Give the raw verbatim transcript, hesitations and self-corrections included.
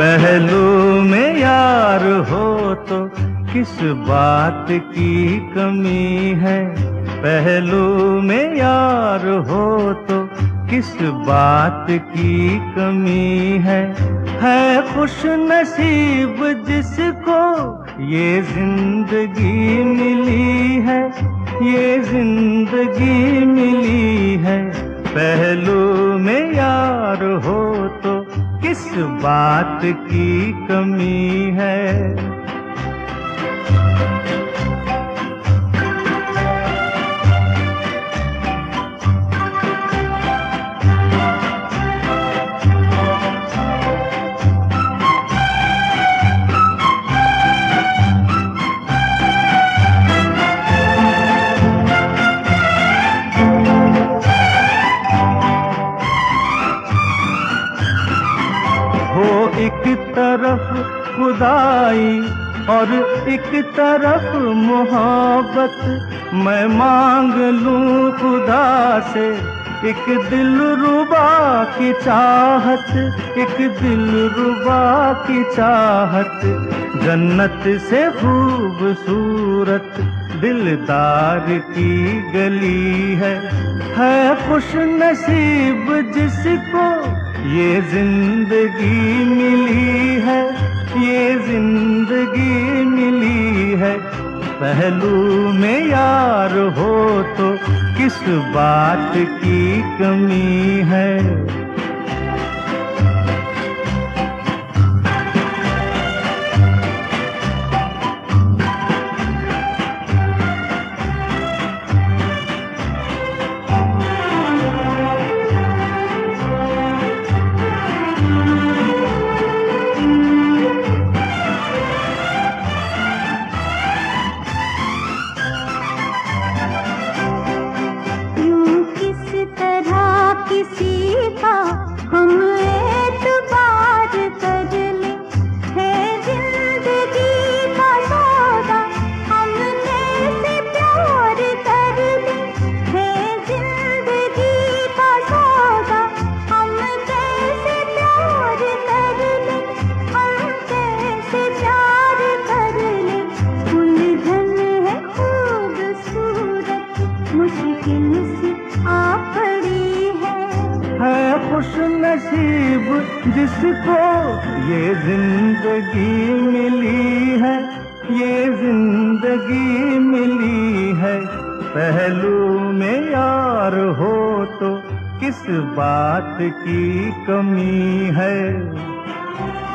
पहलू में यार हो तो किस बात की कमी है। पहलू में यार हो तो किस बात की कमी है। है खुश नसीब जिसको ये जिंदगी मिली है, ये जिंदगी मिली है। पहलू में यार हो तो किस बात की कमी है। एक तरफ खुदाई और एक तरफ मोहब्बत, मैं मांग लूं खुदा से एक दिलरुबा की चाहत, एक दिलरुबा की चाहत। जन्नत से खूबसूरत दिलदार की गली है। है खुश नसीब जिसको ये जिंदगी मिली है, ये जिंदगी मिली है। पहलू में यार हो तो किस बात की कमी है। किसी का हम एतबार कर ले, है जिंदगी का सौदा हमने से प्यार कर ले। है जिंदगी का सौदा हम कैसे प्यार कर ले, हम कैसे प्यार कर ले। उलझन है खूबसूरत मुश्किल से आ पड़ी है खुश नसीब जिसको ये जिंदगी मिली है, ये जिंदगी मिली है। पहलू में यार हो तो किस बात की कमी है।